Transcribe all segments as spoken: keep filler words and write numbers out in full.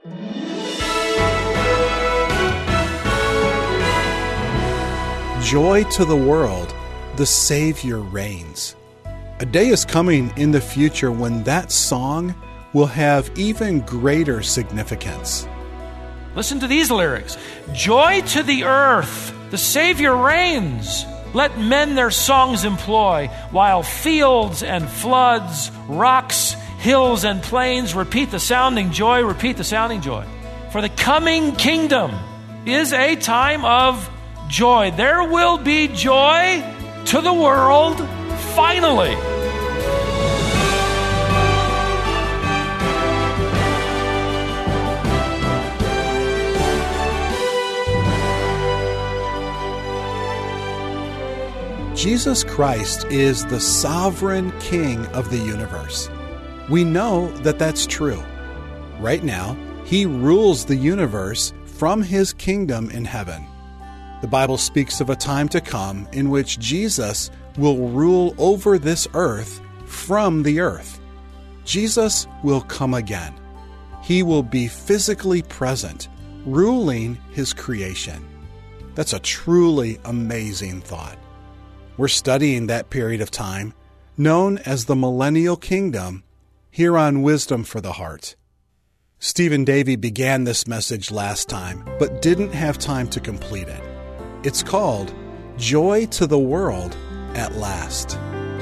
Joy to the world, the Savior reigns. A day is coming in the future when that song will have even greater significance. Listen to these lyrics. Joy to the earth, the Savior reigns. Let men their songs employ, while fields and floods, rocks, hills and plains repeat the sounding joy, repeat the sounding joy. For the coming kingdom is a time of joy. There will be joy to the world finally. Jesus Christ is the sovereign King of the universe. We know that that's true. Right now, He rules the universe from His kingdom in heaven. The Bible speaks of a time to come in which Jesus will rule over this earth from the earth. Jesus will come again. He will be physically present, ruling His creation. That's a truly amazing thought. We're studying that period of time, known as the Millennial Kingdom, here on Wisdom for the Heart. Stephen Davey began this message last time, but didn't have time to complete it. It's called Joy to the World at Last.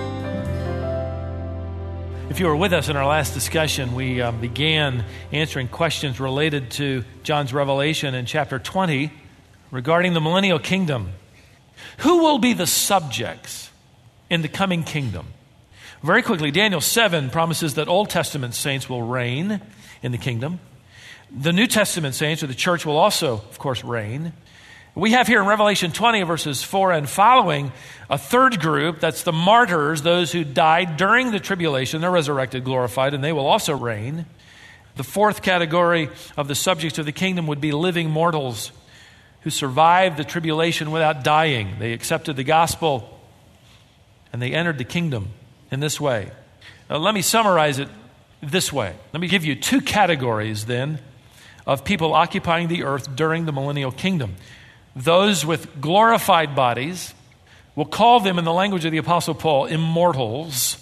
If you were with us in our last discussion, we uh, began answering questions related to John's revelation in chapter twenty regarding the Millennial Kingdom. Who will be the subjects in the coming kingdom? Very quickly, Daniel seven promises that Old Testament saints will reign in the kingdom. The New Testament saints, or the church, will also, of course, reign. We have here in Revelation twenty, verses four and following, a third group. That's the martyrs, those who died during the tribulation. They're resurrected, glorified, and they will also reign. The fourth category of the subjects of the kingdom would be living mortals who survived the tribulation without dying. They accepted the gospel and they entered the kingdom in this way. Now, let me summarize it this way. Let me give you two categories then of people occupying the earth during the millennial kingdom. Those with glorified bodies, we'll call them in the language of the Apostle Paul, immortals,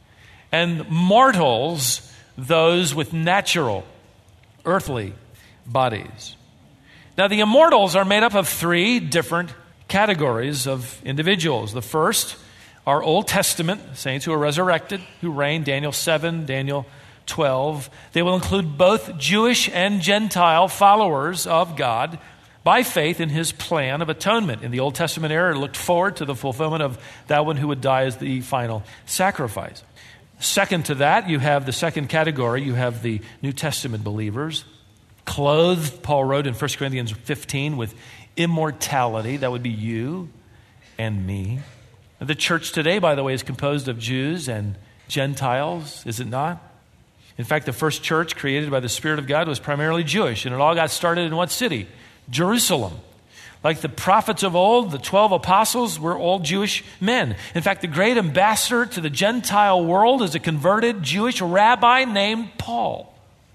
and mortals, those with natural, earthly bodies. Now, the immortals are made up of three different categories of individuals. The first are Old Testament saints who are resurrected, who reign, Daniel seven, Daniel twelve. They will include both Jewish and Gentile followers of God by faith in His plan of atonement. In the Old Testament era, it looked forward to the fulfillment of that one who would die as the final sacrifice. Second to that, you have the second category. You have the New Testament believers, clothed, Paul wrote in First Corinthians fifteen, with immortality. That would be you and me. The church today, by the way, is composed of Jews and Gentiles, is it not? In fact, the first church created by the Spirit of God was primarily Jewish, and it all got started in what city? Jerusalem. Like the prophets of old, the twelve apostles were all Jewish men. In fact, the great ambassador to the Gentile world is a converted Jewish rabbi named Paul.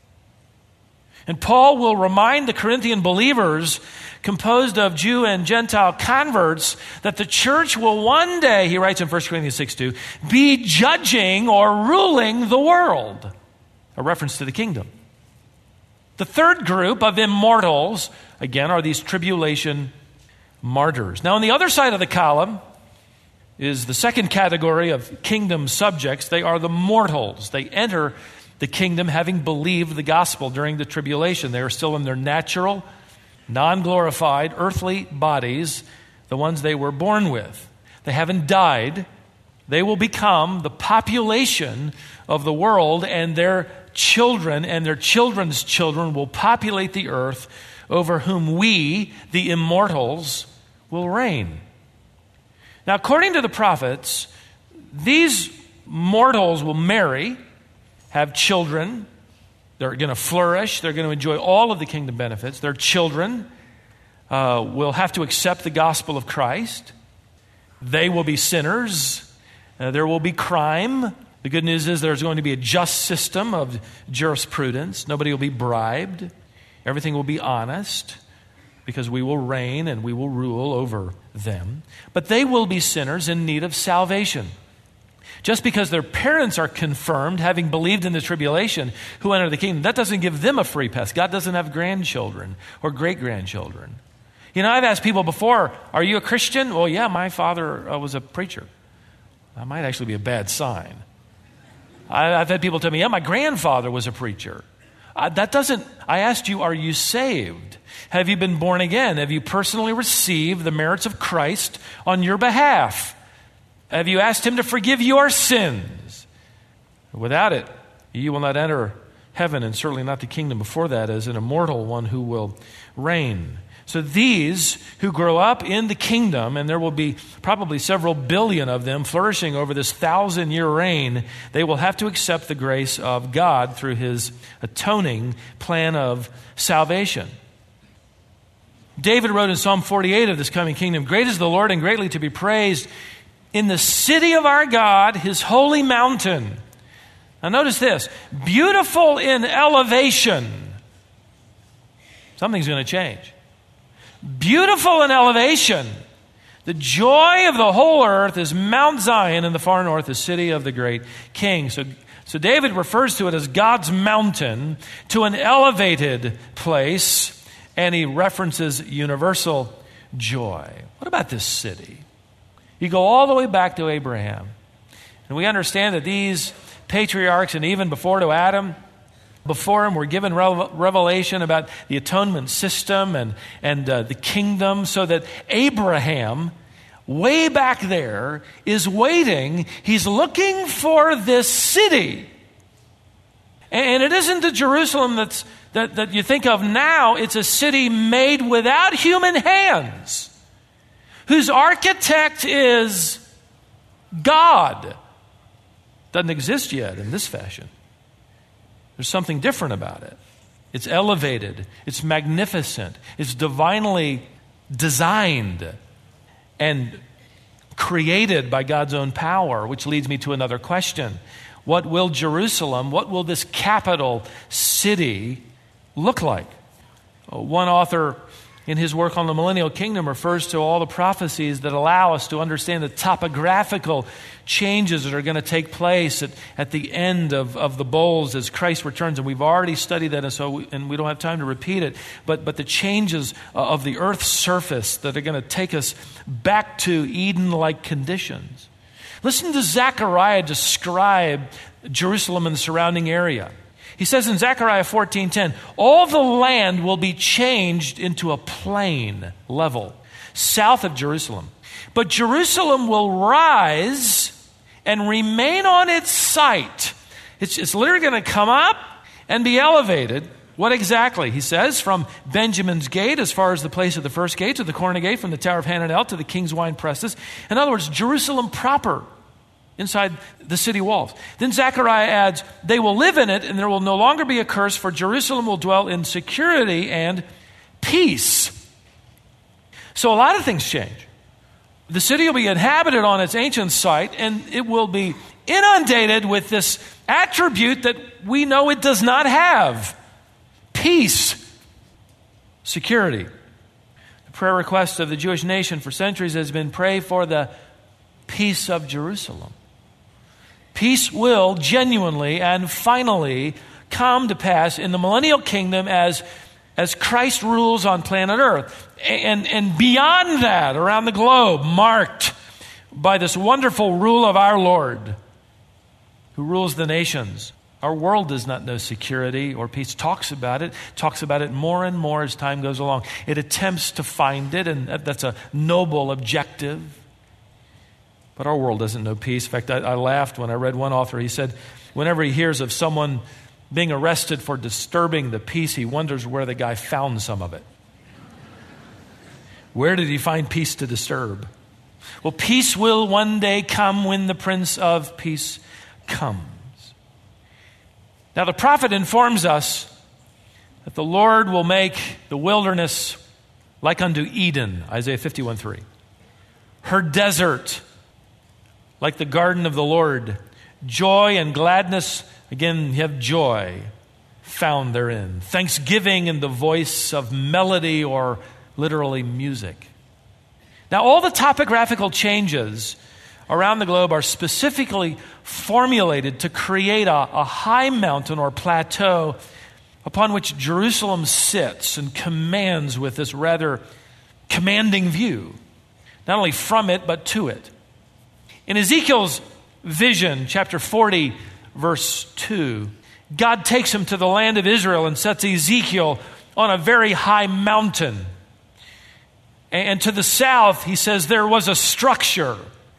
And Paul will remind the Corinthian believers, composed of Jew and Gentile converts, that the church will one day, he writes in First Corinthians six two, be judging or ruling the world. A reference to the kingdom. The third group of immortals, again, are these tribulation martyrs. Now, on the other side of the column is the second category of kingdom subjects. They are the mortals. They enter the kingdom having believed the gospel during the tribulation. They are still in their natural, non-glorified, earthly bodies, the ones they were born with. They haven't died. They will become the population of the world, and their children and their children's children will populate the earth, over whom we, the immortals, will reign. Now, according to the prophets, these mortals will marry, have children. They're going to flourish. They're going to enjoy all of the kingdom benefits. Their children uh, will have to accept the gospel of Christ. They will be sinners. Uh, there will be crime. The good news is there's going to be a just system of jurisprudence. Nobody will be bribed. Everything will be honest because we will reign and we will rule over them. But they will be sinners in need of salvation. Just because their parents are confirmed, having believed in the tribulation, who enter the kingdom, that doesn't give them a free pass. God doesn't have grandchildren or great-grandchildren. You know, I've asked people before, are you a Christian? Well, yeah, my father uh, was a preacher. That might actually be a bad sign. I, I've had people tell me, yeah, my grandfather was a preacher. Uh, that doesn't, I asked you, are you saved? Have you been born again? Have you personally received the merits of Christ on your behalf? Have you asked him to forgive your sins? Without it, you will not enter heaven, and certainly not the kingdom before that, as an immortal one who will reign. So these who grow up in the kingdom, and there will be probably several billion of them flourishing over this thousand-year reign, they will have to accept the grace of God through his atoning plan of salvation. David wrote in Psalm forty-eight of this coming kingdom, "Great is the Lord and greatly to be praised in the city of our God, his holy mountain." Now notice this, beautiful in elevation. Something's going to change. Beautiful in elevation. The joy of the whole earth is Mount Zion in the far north, the city of the great king. So, so David refers to it as God's mountain, to an elevated place, and he references universal joy. What about this city? You go all the way back to Abraham, and we understand that these patriarchs, and even before to Adam, before him were given revelation about the atonement system and, and uh, the kingdom, so that Abraham, way back there, is waiting. He's looking for this city. And it isn't the Jerusalem that's, that, that you think of now. It's a city made without human hands, whose architect is God. Doesn't exist yet in this fashion. There's something different about it. It's elevated. It's magnificent. It's divinely designed and created by God's own power, which leads me to another question. What will Jerusalem, what will this capital city look like? One author in his work on the millennial kingdom refers to all the prophecies that allow us to understand the topographical changes that are going to take place at, at the end of, of the bowls as Christ returns. And we've already studied that, and so we, and we don't have time to repeat it. But, but the changes of the earth's surface that are going to take us back to Eden-like conditions. Listen to Zechariah describe Jerusalem and the surrounding area. He says in Zechariah fourteen ten, all the land will be changed into a plain level south of Jerusalem. But Jerusalem will rise and remain on its site. It's, it's literally going to come up and be elevated. What exactly? He says, from Benjamin's gate as far as the place of the first gate to the corner gate, from the Tower of Hananel to the king's wine presses. In other words, Jerusalem proper, inside the city walls. Then Zechariah adds, they will live in it, and there will no longer be a curse, for Jerusalem will dwell in security and peace. So a lot of things change. The city will be inhabited on its ancient site, and it will be inundated with this attribute that we know it does not have. Peace. Security. The prayer request of the Jewish nation for centuries has been, pray for the peace of Jerusalem. Peace will genuinely and finally come to pass in the millennial kingdom as, as Christ rules on planet Earth. And, and beyond that, around the globe, marked by this wonderful rule of our Lord, who rules the nations. Our world does not know security or peace. Talks about it, talks about it more and more as time goes along. It attempts to find it, and that's a noble objective. But our world doesn't know peace. In fact, I, I laughed when I read one author. He said, whenever he hears of someone being arrested for disturbing the peace, he wonders where the guy found some of it. Where did he find peace to disturb? Well, peace will one day come when the Prince of Peace comes. Now, the prophet informs us that the Lord will make the wilderness like unto Eden, Isaiah fifty-one three. Her desert like the garden of the Lord. Joy and gladness, again, you have joy, found therein. Thanksgiving in the voice of melody or literally music. Now, all the topographical changes around the globe are specifically formulated to create a, a high mountain or plateau upon which Jerusalem sits and commands with this rather commanding view, not only from it, but to it. In Ezekiel's vision, chapter forty, verse two, God takes him to the land of Israel and sets Ezekiel on a very high mountain. And to the south, he says, there was a structure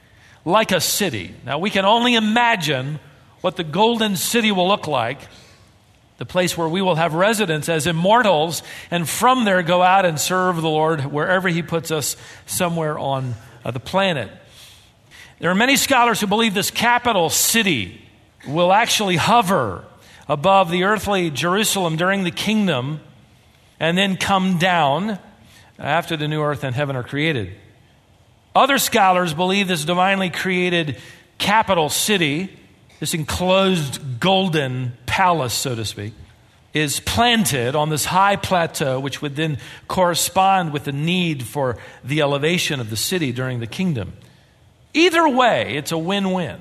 like a city. Now, we can only imagine what the golden city will look like, the place where we will have residence as immortals, and from there go out and serve the Lord wherever he puts us somewhere on uh, the planet. There are many scholars who believe this capital city will actually hover above the earthly Jerusalem during the kingdom and then come down after the new earth and heaven are created. Other scholars believe this divinely created capital city, this enclosed golden palace, so to speak, is planted on this high plateau, which would then correspond with the need for the elevation of the city during the kingdom. Either way, it's a win-win.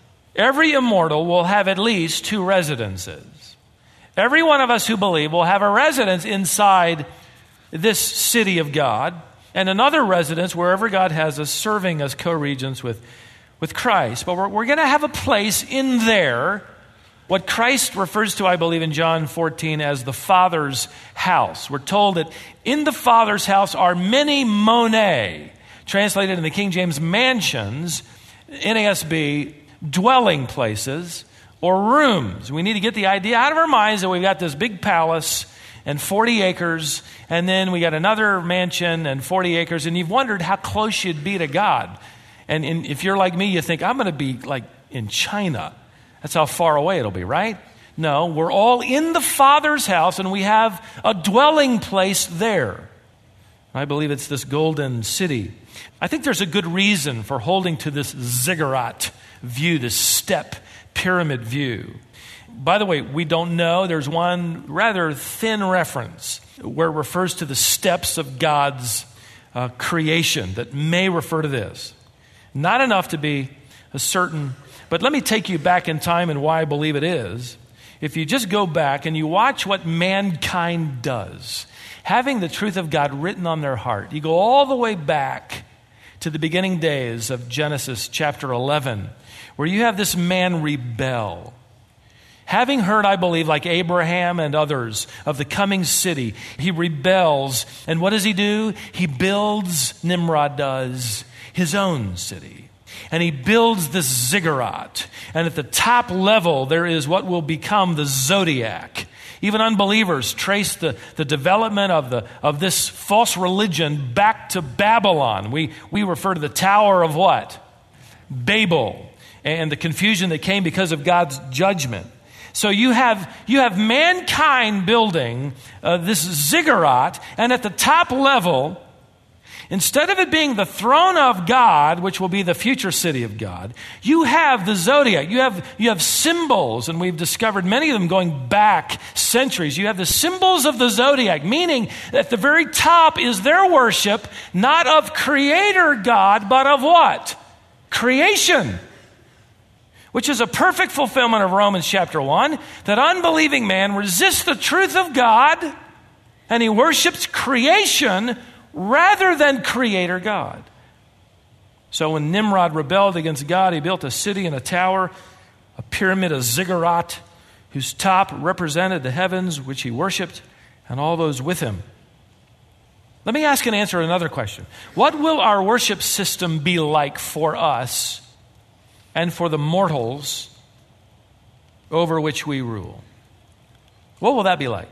Every immortal will have at least two residences. Every one of us who believe will have a residence inside this city of God, and another residence wherever God has us, serving as co-regents with, with Christ. But we're, we're going to have a place in there, what Christ refers to, I believe, in John fourteen as the Father's house. We're told that in the Father's house are many monae, translated in the King James mansions, N A S B, dwelling places or rooms. We need to get the idea out of our minds that we've got this big palace and forty acres, and then we got another mansion and forty acres, and you've wondered how close you'd be to God. And, and if you're like me, you think, I'm going to be like in China. That's how far away it'll be, right? No, we're all in the Father's house, and we have a dwelling place there. I believe it's this golden city. I think there's a good reason for holding to this ziggurat view, this step pyramid view. By the way, we don't know. There's one rather thin reference where it refers to the steps of God's uh, creation that may refer to this. Not enough to be a certain, but let me take you back in time and why I believe it is. If you just go back and you watch what mankind does, having the truth of God written on their heart, you go all the way back to the beginning days of Genesis chapter eleven, where you have this man rebel. Having heard, I believe, like Abraham and others, of the coming city, he rebels. And what does he do? He builds, Nimrod does, his own city. And he builds this ziggurat. And at the top level, there is what will become the zodiac. Even unbelievers trace the, the development of, the, of this false religion back to Babylon. We, we refer to the Tower of what? Babel. And the confusion that came because of God's judgment. So you have you have mankind building uh, this ziggurat, and at the top level, instead of it being the throne of God, which will be the future city of God, you have the zodiac. You have you have symbols, and we've discovered many of them going back centuries. You have the symbols of the zodiac, meaning that at the very top is their worship, not of Creator God, but of what? Creation. Which is a perfect fulfillment of Romans chapter one, that unbelieving man resists the truth of God and he worships creation rather than Creator God. So when Nimrod rebelled against God, he built a city and a tower, a pyramid, a ziggurat, whose top represented the heavens which he worshipped and all those with him. Let me ask and answer another question. What will our worship system be like for us and for the mortals over which we rule? What will that be like?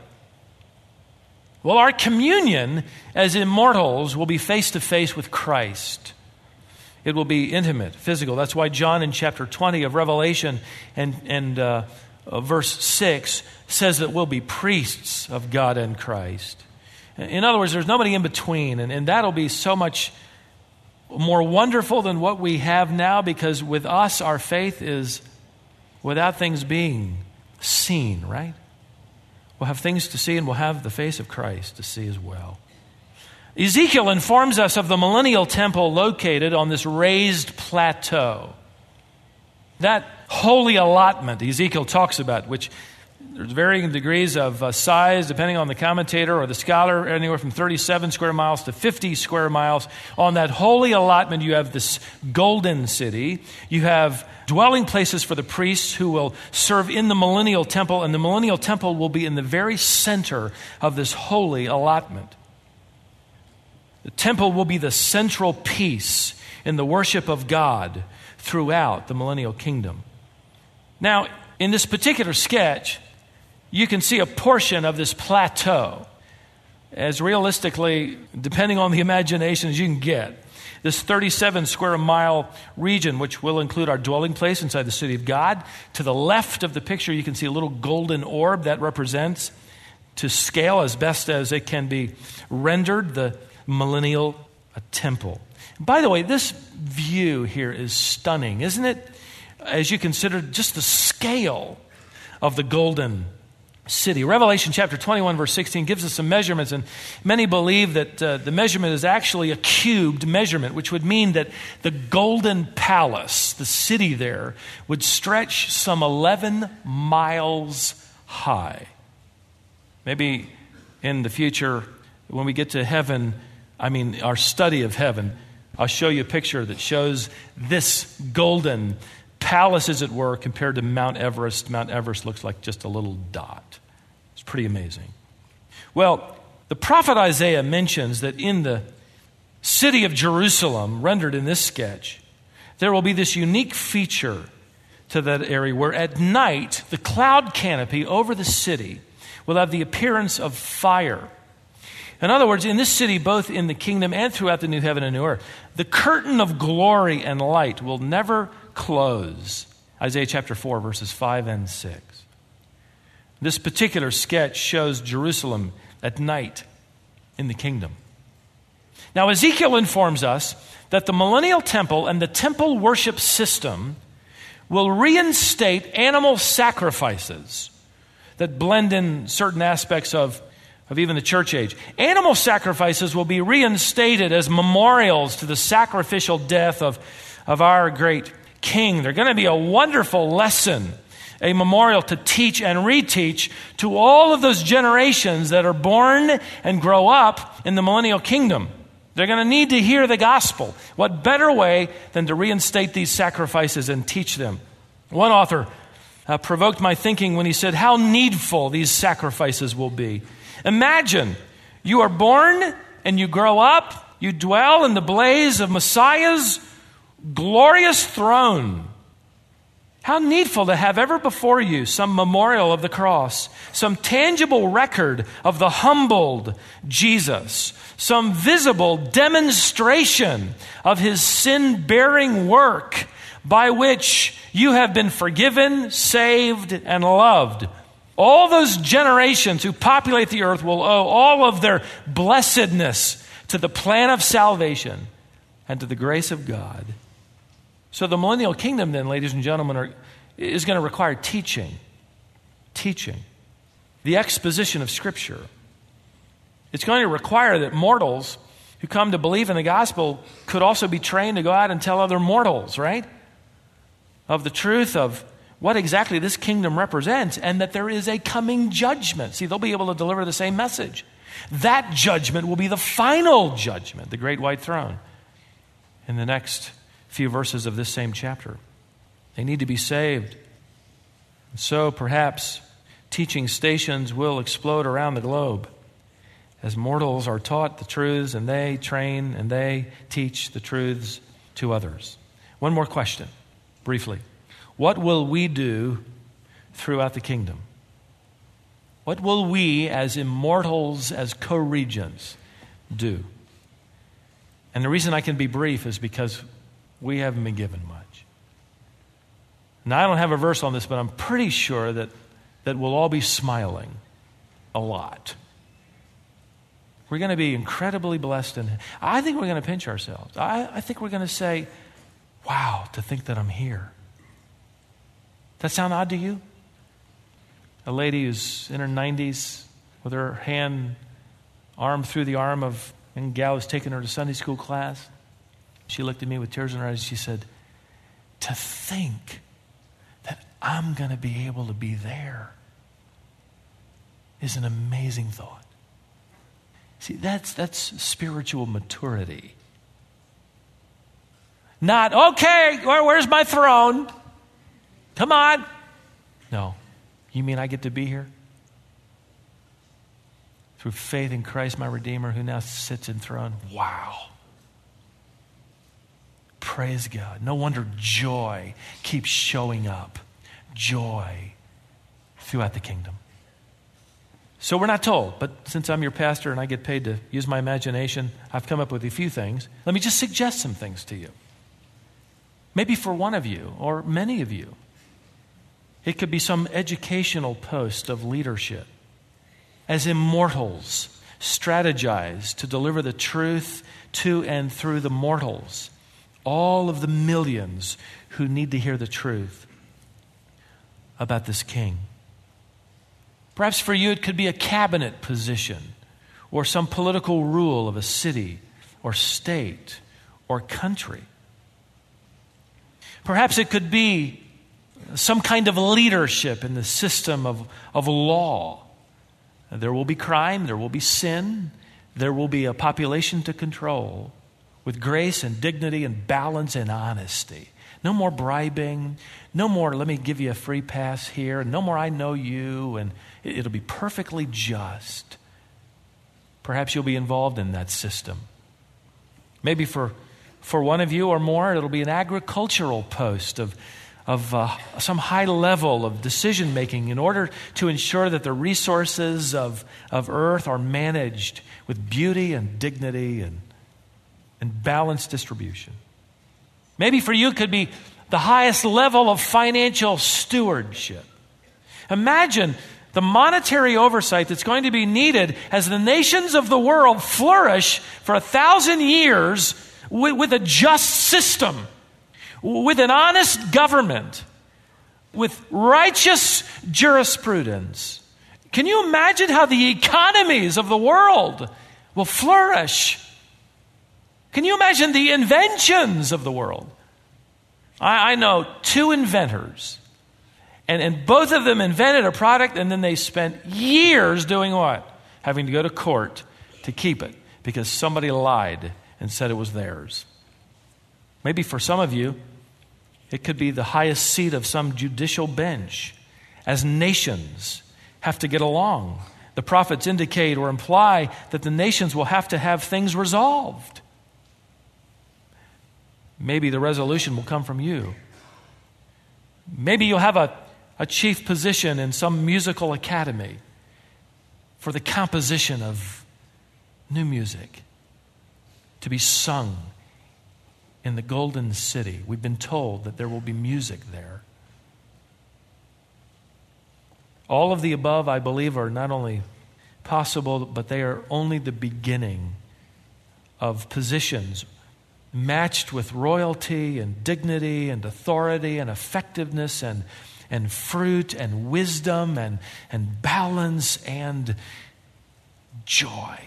Well, our communion as immortals will be face to face with Christ. It will be intimate, physical. That's why John in chapter twenty of Revelation and, and uh, uh, verse six says that we'll be priests of God and Christ. In other words, there's nobody in between, and, and that'll be so much more wonderful than what we have now, because with us, our faith is without things being seen, right? We'll have things to see, and we'll have the face of Christ to see as well. Ezekiel informs us of the millennial temple located on this raised plateau. That holy allotment Ezekiel talks about, which there's varying degrees of uh, size depending on the commentator or the scholar, anywhere from thirty-seven square miles to fifty square miles. On that holy allotment, you have this golden city. You have dwelling places for the priests who will serve in the millennial temple, and the millennial temple will be in the very center of this holy allotment. The temple will be the central piece in the worship of God throughout the millennial kingdom. Now, in this particular sketch, you can see a portion of this plateau, as realistically, depending on the imagination, as you can get. This thirty-seven square mile region, which will include our dwelling place inside the city of God. To the left of the picture, you can see a little golden orb that represents, to scale as best as it can be rendered, the millennial temple. By the way, this view here is stunning, isn't it? As you consider just the scale of the golden city. Revelation chapter twenty-one, verse sixteen gives us some measurements, and many believe that uh, the measurement is actually a cubed measurement, which would mean that the golden palace, the city there, would stretch some eleven miles high. Maybe in the future, when we get to heaven, I mean, our study of heaven, I'll show you a picture that shows this golden palace, as it were, compared to Mount Everest. Mount Everest looks like just a little dot. It's pretty amazing. Well, the prophet Isaiah mentions that in the city of Jerusalem, rendered in this sketch, there will be this unique feature to that area where at night the cloud canopy over the city will have the appearance of fire. In other words, in this city, both in the kingdom and throughout the new heaven and new earth, the curtain of glory and light will never close. Isaiah chapter four, verses five and six. This particular sketch shows Jerusalem at night in the kingdom. Now, Ezekiel informs us that the millennial temple and the temple worship system will reinstate animal sacrifices that blend in certain aspects of of even the church age. Animal sacrifices will be reinstated as memorials to the sacrificial death of, of our great King. They're going to be a wonderful lesson, a memorial to teach and reteach to all of those generations that are born and grow up in the millennial kingdom. They're going to need to hear the gospel. What better way than to reinstate these sacrifices and teach them? One author uh, provoked my thinking when he said how needful these sacrifices will be. Imagine you are born and you grow up, you dwell in the blaze of Messiah's glorious throne. How needful to have ever before you some memorial of the cross, some tangible record of the humbled Jesus, some visible demonstration of his sin-bearing work by which you have been forgiven, saved, and loved. All those generations who populate the earth will owe all of their blessedness to the plan of salvation and to the grace of God. So the millennial kingdom then, ladies and gentlemen, are, is going to require teaching. Teaching. The exposition of Scripture. It's going to require that mortals who come to believe in the gospel could also be trained to go out and tell other mortals, right? Of the truth of what exactly this kingdom represents, and that there is a coming judgment. See, they'll be able to deliver the same message. That judgment will be the final judgment, the great white throne, in the next few verses of this same chapter. They need to be saved. And so perhaps teaching stations will explode around the globe as mortals are taught the truths, and they train and they teach the truths to others. One more question, briefly. What will we do throughout the kingdom? What will we as immortals, as co-regents, do? And the reason I can be brief is because we haven't been given much. Now, I don't have a verse on this, but I'm pretty sure that, that we'll all be smiling a lot. We're going to be incredibly blessed, and I think we're going to pinch ourselves. I, I think we're going to say, wow, to think that I'm here. That sound odd to you? a lady who's in her nineties with her hand, arm through the arm of a gal who's taking her to Sunday school class. She looked at me with tears in her eyes. She said, to think that I'm going to be able to be there is an amazing thought. See, that's that's spiritual maturity. Not, okay, where, where's my throne? Come on. No. You mean I get to be here? Through faith in Christ, my Redeemer, who now sits enthroned. Wow. Praise God. No wonder joy keeps showing up. Joy throughout the kingdom. So we're not told, but since I'm your pastor and I get paid to use my imagination, I've come up with a few things. Let me just suggest some things to you. Maybe for one of you or many of you, it could be some educational post of leadership. As immortals strategize to deliver the truth to and through the mortals, all of the millions who need to hear the truth about this king. Perhaps for you it could be a cabinet position or some political rule of a city or state or country. Perhaps it could be some kind of leadership in the system of, of law. There will be crime, there will be sin, there will be a population to control with grace and dignity and balance and honesty. No more bribing, no more let me give you a free pass here, no more I know you, and it'll be perfectly just. Perhaps you'll be involved in that system. Maybe for, for one of you or more, it'll be an agricultural post of of uh, some high level of decision making in order to ensure that the resources of, of earth are managed with beauty and dignity and, and balanced distribution. Maybe for you it could be the highest level of financial stewardship. Imagine the monetary oversight that's going to be needed as the nations of the world flourish for a thousand years with, with a just system, with an honest government, with righteous jurisprudence. Can you imagine how the economies of the world will flourish? Can you imagine the inventions of the world? I, I know two inventors, and, and both of them invented a product, and then they spent years doing what? Having to go to court to keep it because somebody lied and said it was theirs. Maybe for some of you, it could be the highest seat of some judicial bench as nations have to get along. The prophets indicate or imply that the nations will have to have things resolved. Maybe the resolution will come from you. Maybe you'll have a, a chief position in some musical academy for the composition of new music to be sung in the Golden City. We've been told that there will be music there. All of the above, I believe, are not only possible, but they are only the beginning of positions matched with royalty and dignity and authority and effectiveness and, and fruit and wisdom and, and balance and joy.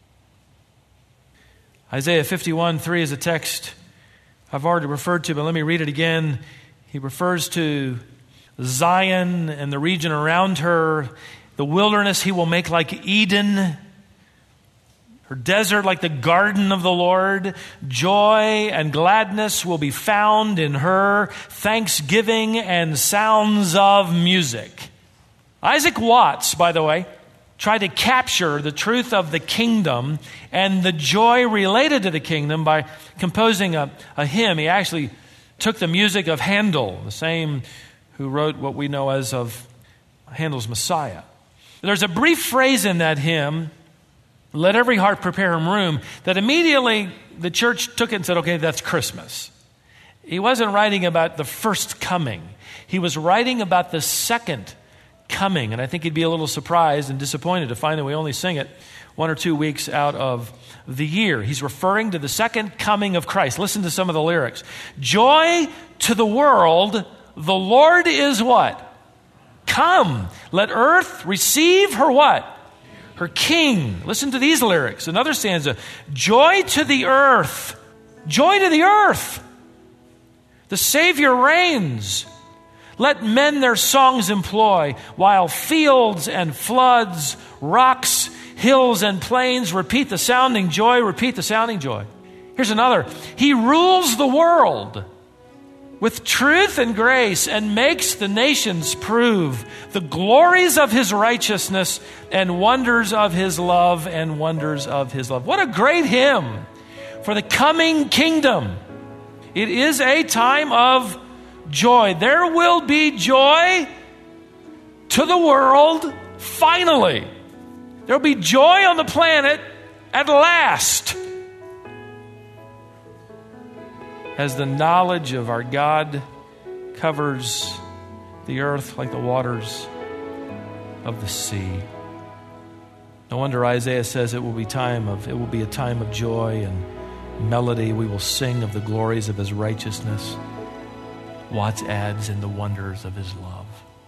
Isaiah fifty-one three is a text I've already referred to, but let me read it again. He refers to Zion and the region around her. The wilderness he will make like Eden, her desert like the garden of the Lord. Joy and gladness will be found in her, thanksgiving and sounds of music. Isaac Watts, by the way, tried to capture the truth of the kingdom and the joy related to the kingdom by composing a, a hymn. He actually took the music of Handel, the same who wrote what we know as of Handel's Messiah. There's a brief phrase in that hymn, "Let every heart prepare him room," that immediately the church took it and said, okay, that's Christmas. He wasn't writing about the first coming. He was writing about the second coming. And I think he'd be a little surprised and disappointed to find that we only sing it one or two weeks out of the year. He's referring to the second coming of Christ. Listen to some of the lyrics. Joy to the world, the Lord is what? Come, let earth receive her what? Her king. Listen to these lyrics. Another stanza. Joy to the earth. Joy to the earth. The Savior reigns. Let men their songs employ, while fields and floods, rocks, hills and plains repeat the sounding joy, repeat the sounding joy. Here's another. He rules the world with truth and grace and makes the nations prove the glories of his righteousness and wonders of his love and wonders of his love. What a great hymn for the coming kingdom. It is a time of joy. There will be joy to the world finally. There will be joy on the planet at last, as the knowledge of our God covers the earth like the waters of the sea. No wonder Isaiah says it will be time of it will be a time of joy and melody. We will sing of the glories of his righteousness. Watts adds, in the wonders of his love.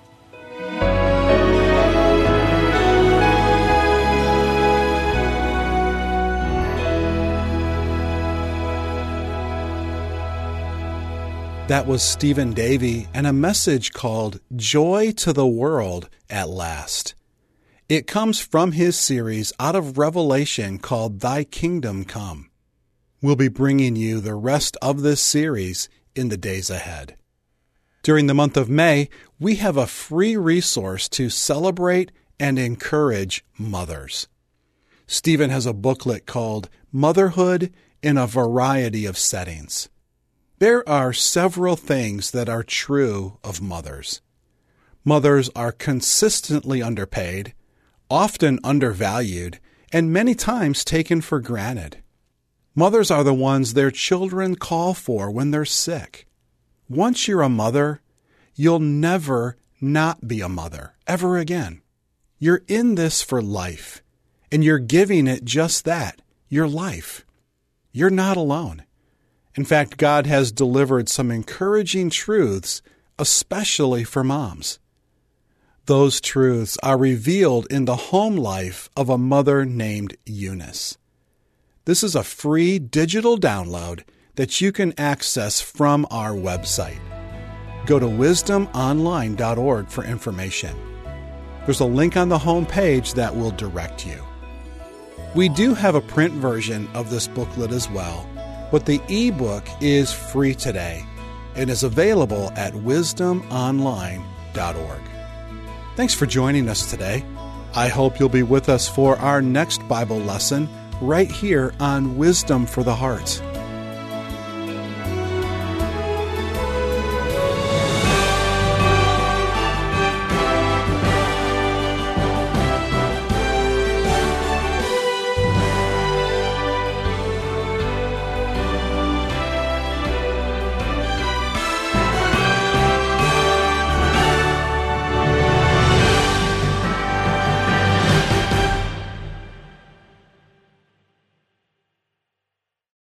That was Stephen Davey and a message called Joy to the World at Last. It comes from his series out of Revelation called Thy Kingdom Come. We'll be bringing you the rest of this series in the days ahead. During the month of May, we have a free resource to celebrate and encourage mothers. Stephen has a booklet called Motherhood in a Variety of Settings. There are several things that are true of mothers. Mothers are consistently underpaid, often undervalued, and many times taken for granted. Mothers are the ones their children call for when they're sick. Once you're a mother, you'll never not be a mother, ever again. You're in this for life, and you're giving it just that, your life. You're not alone. In fact, God has delivered some encouraging truths, especially for moms. Those truths are revealed in the home life of a mother named Eunice. This is a free digital download that you can access from our website. Go to wisdom online dot org for information. There's a link on the home page that will direct you. We do have a print version of this booklet as well, but the ebook is free today and is available at wisdom online dot org. Thanks for joining us today. I hope you'll be with us for our next Bible lesson right here on Wisdom for the Heart.